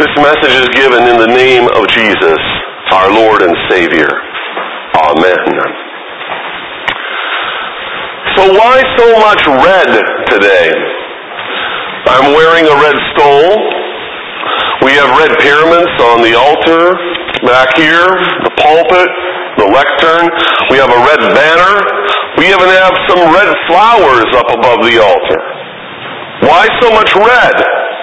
This message is given in the name of Jesus, our Lord and Savior. Amen. So why so much red today? I'm wearing a red stole. We have red pyramids on the altar back here, the pulpit, the lectern. We have a red banner. We even have some red flowers up above the altar. Why so much red?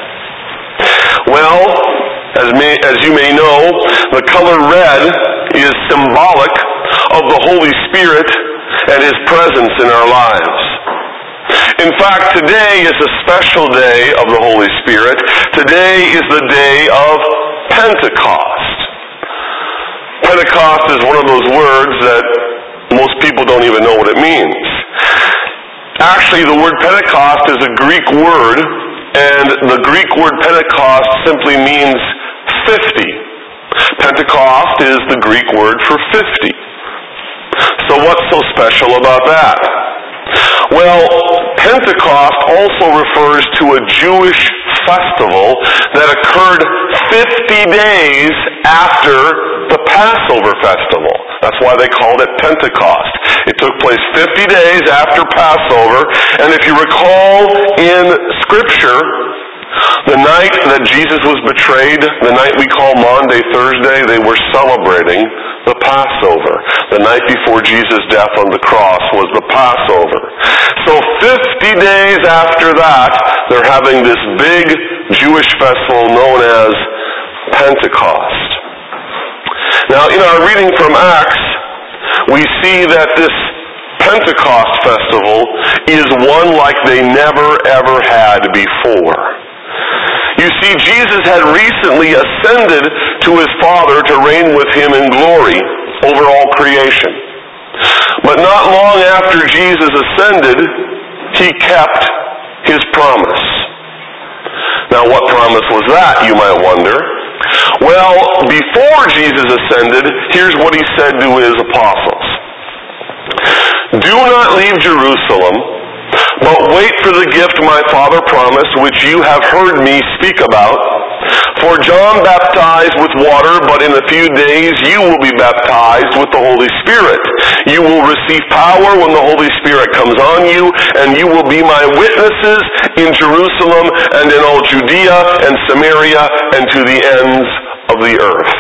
Well, as you may know, the color red is symbolic of the Holy Spirit and His presence in our lives. In fact, today is a special day of the Holy Spirit. Today is the day of Pentecost. Pentecost is one of those words that most people don't even know what it means. Actually, the word Pentecost is a Greek word, and the Greek word Pentecost simply means 50. Pentecost is the Greek word for 50. So what's so special about that? Well, Pentecost also refers to a Jewish festival that occurred 50 days after the Passover festival. That's why they called it Pentecost. It took place 50 days after Passover, and if you recall in Scripture, the night that Jesus was betrayed, the night we call Maundy, Thursday, they were celebrating the Passover. The night before Jesus' death on the cross was the Passover. So 50 days after that, they're having this big Jewish festival known as Pentecost. Now, in our reading from Acts, we see that this Pentecost festival is one like they never ever had before. You see, Jesus had recently ascended to His Father to reign with Him in glory over all creation. But not long after Jesus ascended, He kept His promise. Now, what promise was that, you might wonder? Well, before Jesus ascended, here's what He said to His apostles. Do not leave Jerusalem, but wait for the gift my Father promised, which you have heard me speak about. For John baptized with water, but in a few days you will be baptized with the Holy Spirit. You will receive power when the Holy Spirit comes on you, and you will be my witnesses in Jerusalem and in all Judea and Samaria and to the ends of the earth.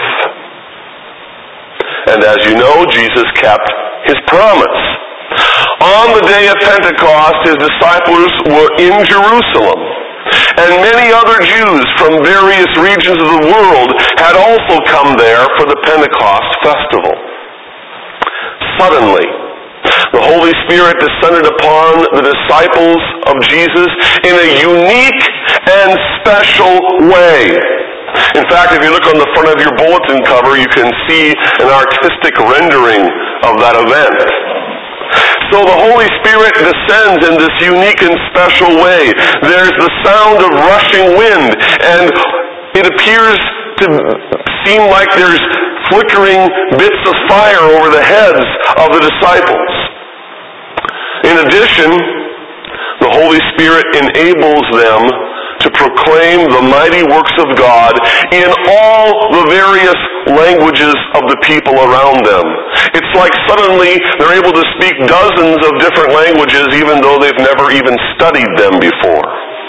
And as you know, Jesus kept His promise. On the day of Pentecost, His disciples were in Jerusalem, and many other Jews from various regions of the world had also come there for the Pentecost festival. Suddenly, the Holy Spirit descended upon the disciples of Jesus in a unique and special way. In fact, if you look on the front of your bulletin cover, you can see an artistic rendering of that event. So the Holy Spirit descends in this unique and special way. There's the sound of rushing wind, and it appears to seem like there's flickering bits of fire over the heads of the disciples. In addition, the Holy Spirit enables them to proclaim the mighty works of God in all the various languages of the people around them. It's like suddenly they're able to speak dozens of different languages even though they've never even studied them before.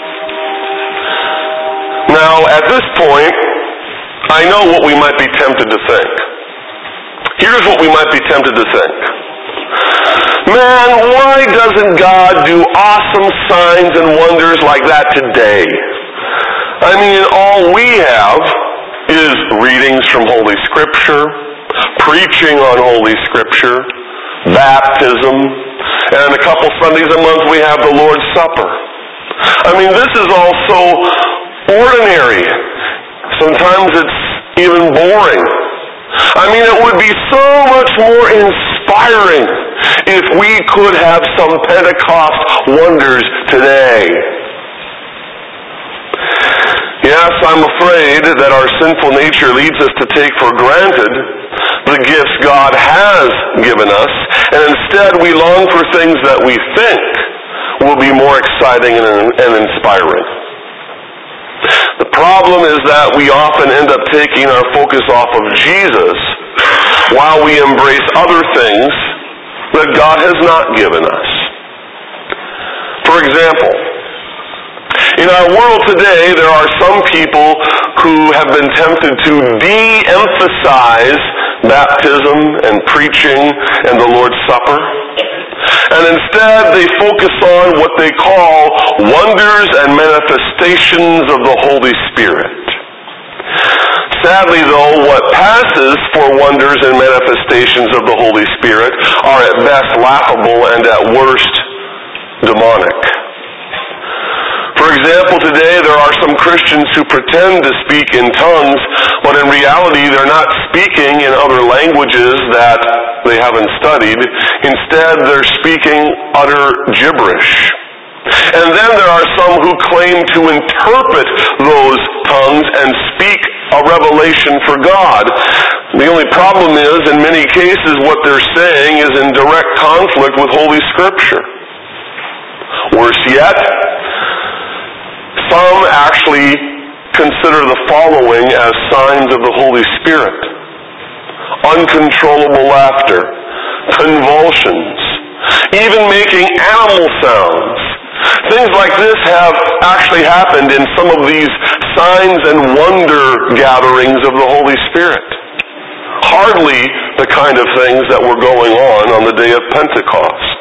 Now, at this point, I know what we might be tempted to think. Here's what we might be tempted to think. Man, why doesn't God do awesome signs and wonders like that today? I mean, all we have is readings from Holy Scripture, preaching on Holy Scripture, baptism, and a couple Sundays a month we have the Lord's Supper. I mean, this is all so ordinary. Sometimes it's even boring. I mean, it would be so much more inspiring if we could have some Pentecost wonders today. Yes, I'm afraid that our sinful nature leads us to take for granted the gifts God has given us, and instead we long for things that we think will be more exciting and inspiring. The problem is that we often end up taking our focus off of Jesus while we embrace other things that God has not given us. For example, in our world today, there are some people who have been tempted to de-emphasize baptism and preaching and the Lord's Supper. And instead, they focus on what they call wonders and manifestations of the Holy Spirit. Sadly, though, what passes for wonders and manifestations of the Holy Spirit are at best laughable and at worst demonic. For example, today there are some Christians who pretend to speak in tongues, but in reality they're not speaking in other languages that they haven't studied. Instead, they're speaking utter gibberish. And then there are some who claim to interpret those tongues and speak a revelation for God. The only problem is, in many cases, what they're saying is in direct conflict with Holy Scripture. Worse yet, some actually consider the following as signs of the Holy Spirit: uncontrollable laughter, convulsions, even making animal sounds. Things like this have actually happened in some of these signs and wonder gatherings of the Holy Spirit. Hardly the kind of things that were going on the day of Pentecost.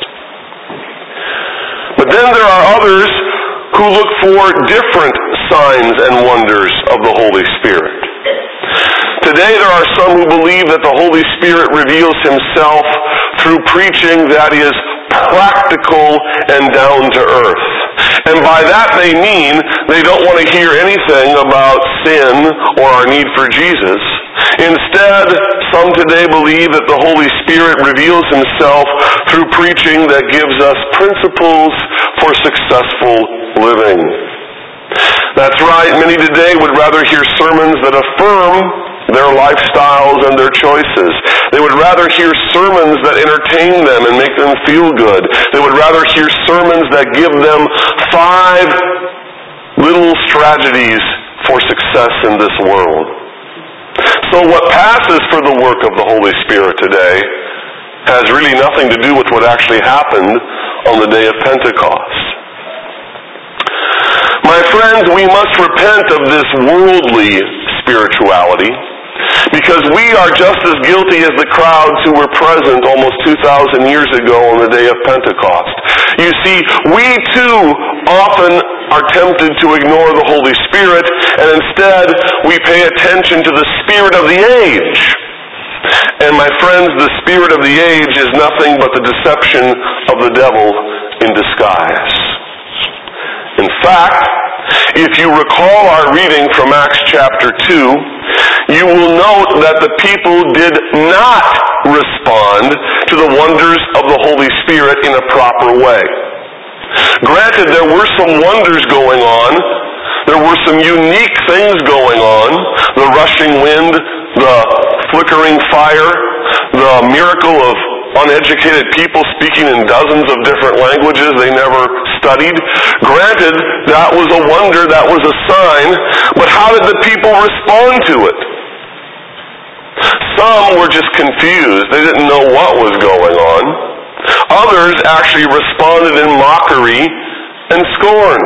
But then there are others who look for different signs and wonders of the Holy Spirit. Today there are some who believe that the Holy Spirit reveals Himself through preaching that is practical and down to earth. And by that they mean they don't want to hear anything about sin or our need for Jesus. Instead, some today believe that the Holy Spirit reveals Himself through preaching that gives us principles for successful living. That's right, many today would rather hear sermons that affirm their lifestyles and their choices. They would rather hear sermons that entertain them and make them feel good. They would rather hear sermons that give them 5 little strategies for success in this world. So what passes for the work of the Holy Spirit today has really nothing to do with what actually happened on the day of Pentecost. My friends, we must repent of this worldly spirituality, because we are just as guilty as the crowds who were present almost 2,000 years ago on the day of Pentecost. You see, we too often are tempted to ignore the Holy Spirit, and instead we pay attention to the spirit of the age. And my friends, the spirit of the age is nothing but the deception of the devil in disguise. In fact, if you recall our reading from Acts chapter 2, you will note that the people did not respond to the wonders of the Holy Spirit in a proper way. Granted, there were some wonders going on. There were some unique things going on. The rushing wind, the flickering fire, the miracle of uneducated people speaking in dozens of different languages they never studied. Granted, that was a wonder, that was a sign, but how did the people respond to it? Some were just confused. They didn't know what was going on. Others actually responded in mockery and scorn.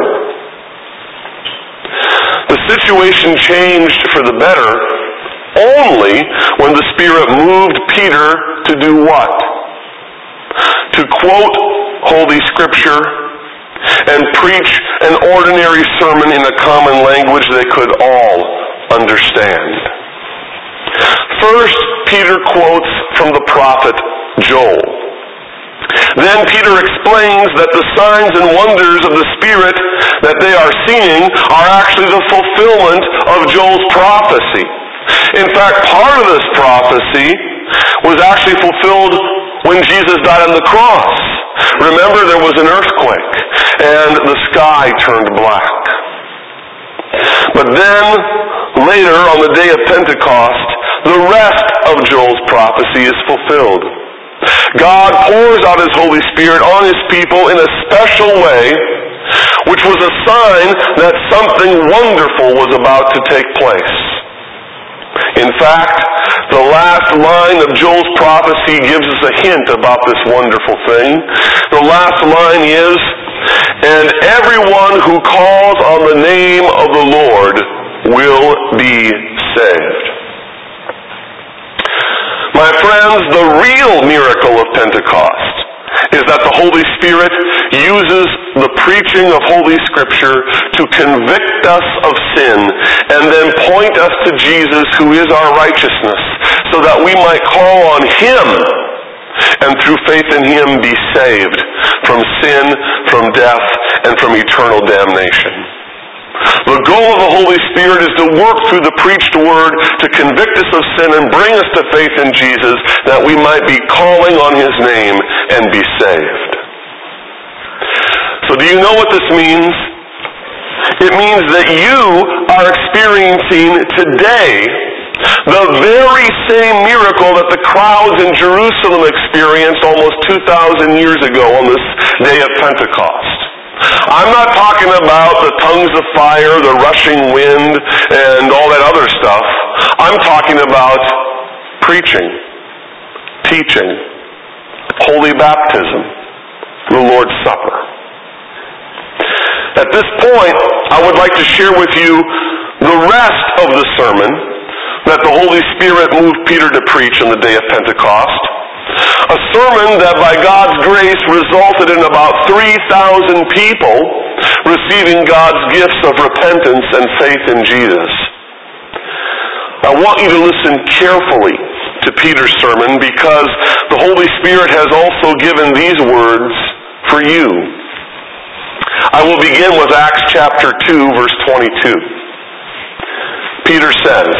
The situation changed for the better only when the Spirit moved Peter to do what? To quote Holy Scripture and preach an ordinary sermon in a common language they could all understand. First, Peter quotes from the prophet Joel. Then Peter explains that the signs and wonders of the Spirit that they are seeing are actually the fulfillment of Joel's prophecy. In fact, part of this prophecy was actually fulfilled when Jesus died on the cross. Remember, there was an earthquake, and the sky turned black. But then, later on the day of Pentecost, the rest of Joel's prophecy is fulfilled. God pours out His Holy Spirit on His people in a special way, which was a sign that something wonderful was about to take place. In fact, the last line of Joel's prophecy gives us a hint about this wonderful thing. The last line is, "And everyone who calls on the name of the Lord will be saved." My friends, the real miracle of Pentecost is that the Holy Spirit uses the preaching of Holy Scripture to convict us of sin and then point us to Jesus, who is our righteousness, so that we might call on Him and through faith in Him be saved from sin, from death, and from eternal damnation. The goal of the Holy Spirit is to work through the preached word to convict us of sin and bring us to faith in Jesus, that we might be calling on His name and be saved. So do you know what this means? It means that you are experiencing today the very same miracle that the crowds in Jerusalem experienced almost 2,000 years ago on this day of Pentecost. I'm not talking about the tongues of fire, the rushing wind, and all that other stuff. I'm talking about preaching, teaching, holy baptism, the Lord's Supper. At this point, I would like to share with you the rest of the sermon that the Holy Spirit moved Peter to preach on the day of Pentecost. A sermon that by God's grace resulted in about 3,000 people receiving God's gifts of repentance and faith in Jesus. I want you to listen carefully to Peter's sermon, because the Holy Spirit has also given these words for you. I will begin with Acts chapter 2, verse 22. Peter says,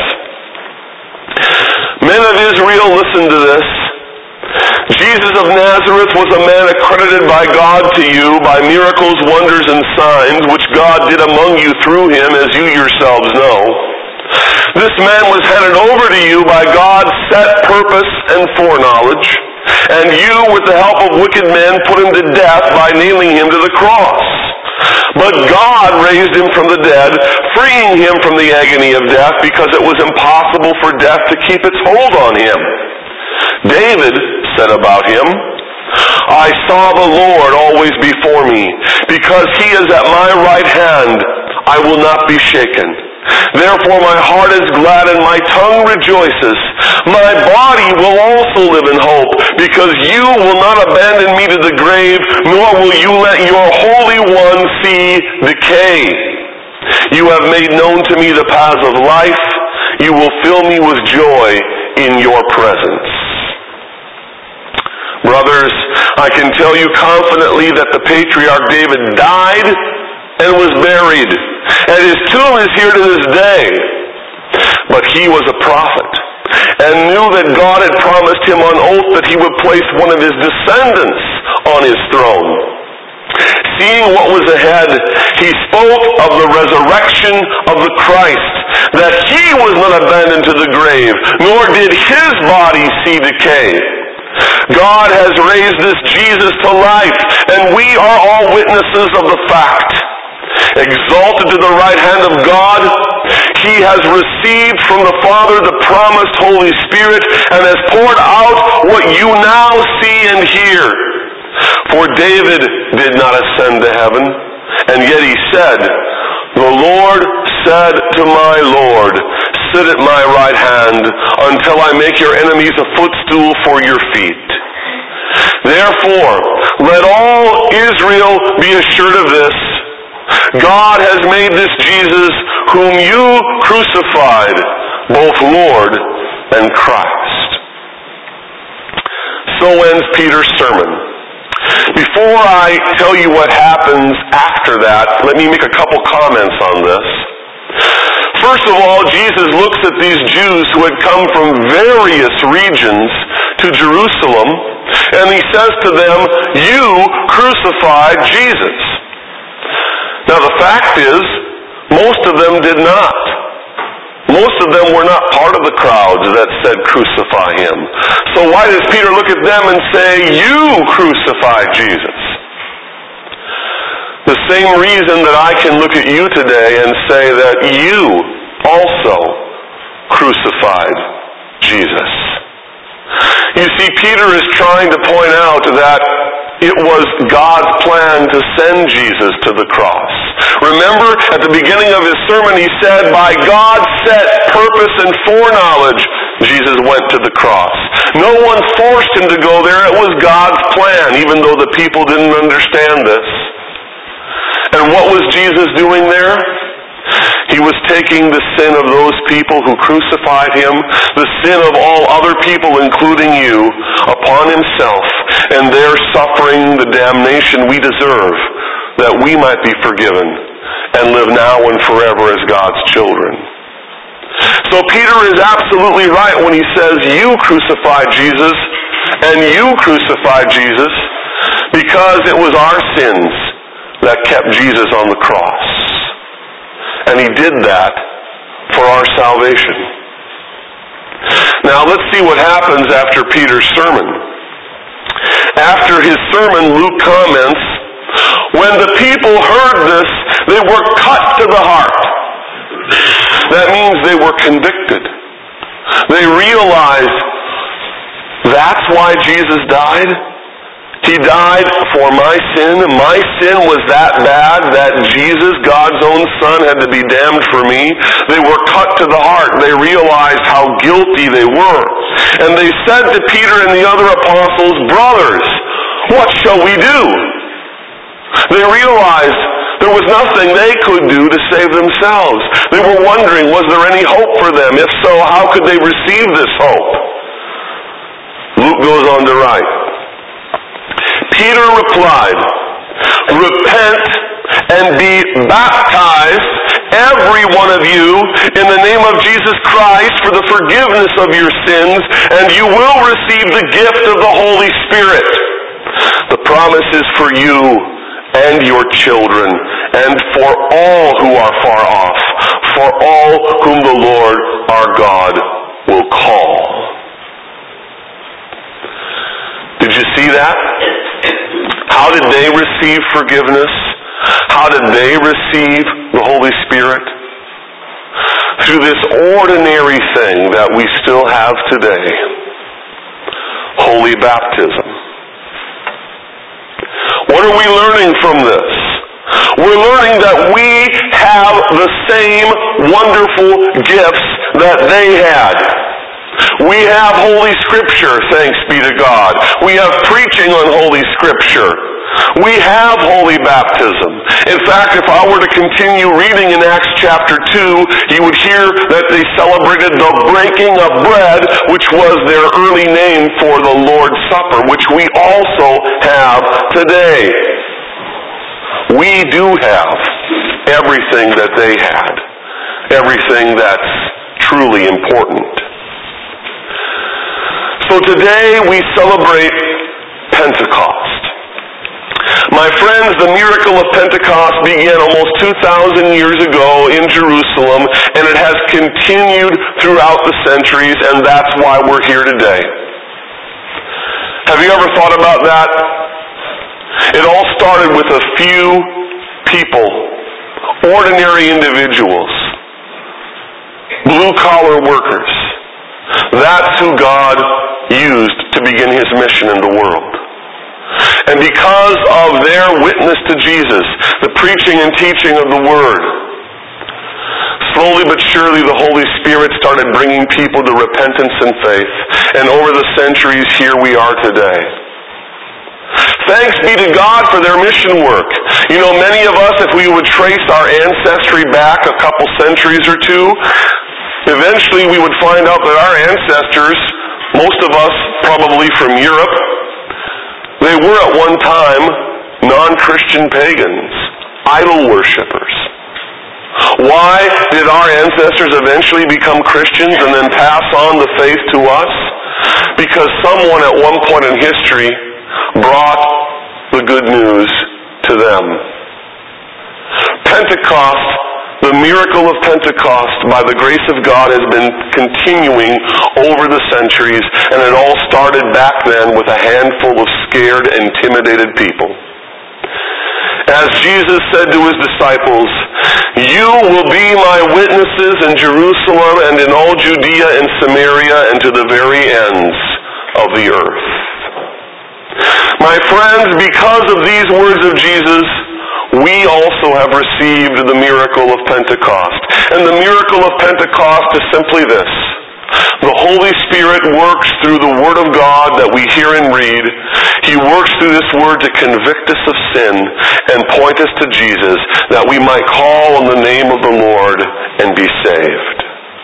"Men of Israel, listen to this. Jesus of Nazareth was a man accredited by God to you by miracles, wonders, and signs, which God did among you through him, as you yourselves know. This man was handed over to you by God's set purpose and foreknowledge, and you, with the help of wicked men, put him to death by nailing him to the cross. But God raised him from the dead, freeing him from the agony of death, because it was impossible for death to keep its hold on him. David said about him, 'I saw the Lord always before me. Because he is at my right hand, I will not be shaken. Therefore my heart is glad and my tongue rejoices. My body will also live in hope, because you will not abandon me to the grave, nor will you let your Holy One see decay. You have made known to me the paths of life. You will fill me with joy in your presence.'" Brothers, I can tell you confidently that the patriarch David died and was buried, and his tomb is here to this day. But he was a prophet, and knew that God had promised him on oath that he would place one of his descendants on his throne. Seeing what was ahead, he spoke of the resurrection of the Christ, that he was not abandoned to the grave, nor did his body see decay. God has raised this Jesus to life, and we are all witnesses of the fact. Exalted to the right hand of God, he has received from the Father the promised Holy Spirit, and has poured out what you now see and hear. For David did not ascend to heaven, and yet he said, 'The Lord said to my Lord, sit at my right hand until I make your enemies a footstool for your feet.' Therefore, let all Israel be assured of this. God has made this Jesus, whom you crucified, both Lord and Christ." So ends Peter's sermon. Before I tell you what happens after that, let me make a couple comments on this. First of all, Jesus looks at these Jews who had come from various regions to Jerusalem, and he says to them, "You crucified Jesus." Now the fact is, most of them did not. Most of them were not part of the crowds that said, crucify him. So why does Peter look at them and say, you crucified Jesus? The same reason that I can look at you today and say that you also crucified Jesus. You see, Peter is trying to point out that it was God's plan to send Jesus to the cross. Remember, at the beginning of his sermon, he said, by God's set purpose and foreknowledge, Jesus went to the cross. No one forced him to go there. It was God's plan, even though the people didn't understand this. And what was Jesus doing there? He was taking the sin of those people who crucified him, the sin of all other people, including you, upon himself, and there suffering the damnation we deserve, that we might be forgiven and live now and forever as God's children. So Peter is absolutely right when he says, you crucified Jesus, and you crucified Jesus, because it was our sins that kept Jesus on the cross. And he did that for our salvation. Now let's see what happens after Peter's sermon. After his sermon, Luke comments, when the people heard this, they were cut to the heart. That means they were convicted. They realized that's why Jesus died. He died for my sin. My sin was that bad that Jesus, God's own Son, had to be damned for me. They were cut to the heart. They realized how guilty they were. And they said to Peter and the other apostles, brothers, what shall we do? They realized there was nothing they could do to save themselves. They were wondering, was there any hope for them? If so, how could they receive this hope? Luke goes on to write, Peter replied, repent and be baptized, every one of you, in the name of Jesus Christ for the forgiveness of your sins, and you will receive the gift of the Holy Spirit. The promise is for you and your children, and for all who are far off, for all whom the Lord our God will call. Did you see that? How did they receive forgiveness? How did they receive the Holy Spirit? Through this ordinary thing that we still have today, holy baptism. What are we learning from this? We're learning that we have the same wonderful gifts that they had. We have Holy Scripture, thanks be to God. We have preaching on Holy Scripture. We have holy baptism. In fact, if I were to continue reading in Acts chapter 2, you would hear that they celebrated the breaking of bread, which was their early name for the Lord's Supper, which we also have today. We do have everything that they had, everything that's truly important. So today we celebrate Pentecost. My friends, the miracle of Pentecost began almost 2,000 years ago in Jerusalem, and it has continued throughout the centuries, and that's why we're here today. Have you ever thought about that? It all started with a few people, ordinary individuals, blue-collar workers. That's who God used to begin his mission in the world. And because of their witness to Jesus, the preaching and teaching of the Word, slowly but surely the Holy Spirit started bringing people to repentance and faith. And over the centuries, here we are today. Thanks be to God for their mission work. You know, many of us, if we would trace our ancestry back a couple centuries or two, eventually we would find out that our ancestors, most of us probably from Europe, they were at one time non-Christian pagans, idol worshippers. Why did our ancestors eventually become Christians and then pass on the faith to us? Because someone at one point in history brought the good news to them. Pentecost The miracle of Pentecost, by the grace of God, has been continuing over the centuries, and it all started back then with a handful of scared, intimidated people. As Jesus said to his disciples, "You will be my witnesses in Jerusalem and in all Judea and Samaria and to the very ends of the earth." My friends, because of these words of Jesus, we also have received the miracle of Pentecost. And the miracle of Pentecost is simply this: the Holy Spirit works through the Word of God that we hear and read. He works through this Word to convict us of sin and point us to Jesus, that we might call on the name of the Lord and be saved.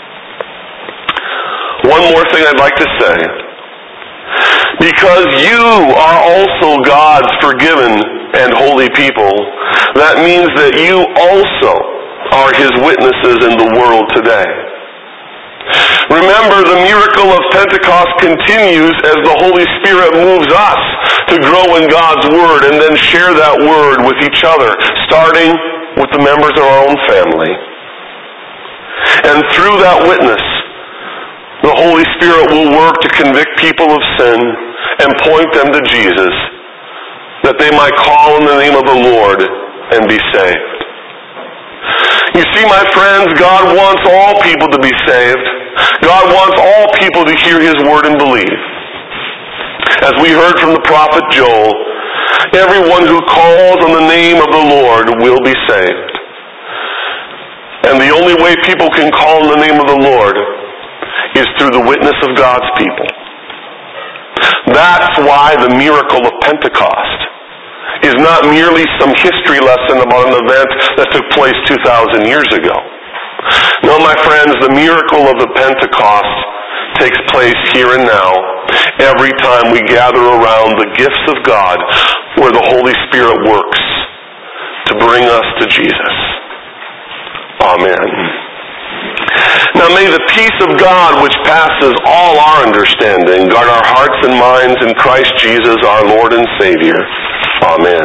One more thing I'd like to say. Because you are also God's forgiven and holy people, that means that you also are His witnesses in the world today. Remember, the miracle of Pentecost continues as the Holy Spirit moves us to grow in God's Word and then share that Word with each other, starting with the members of our own family. And through that witness, the Holy Spirit will work to convict people of sin and point them to Jesus, that they might call on the name of the Lord and be saved. You see, my friends, God wants all people to be saved. God wants all people to hear His Word and believe. As we heard from the prophet Joel, everyone who calls on the name of the Lord will be saved. And the only way people can call on the name of the Lord is through the witness of God's people. That's why the miracle of Pentecost is not merely some history lesson about an event that took place 2,000 years ago. No, my friends, the miracle of the Pentecost takes place here and now, every time we gather around the gifts of God, where the Holy Spirit works to bring us to Jesus. Amen. Now may the peace of God, which passes all our understanding, guard our hearts and minds in Christ Jesus, our Lord and Savior. Amen.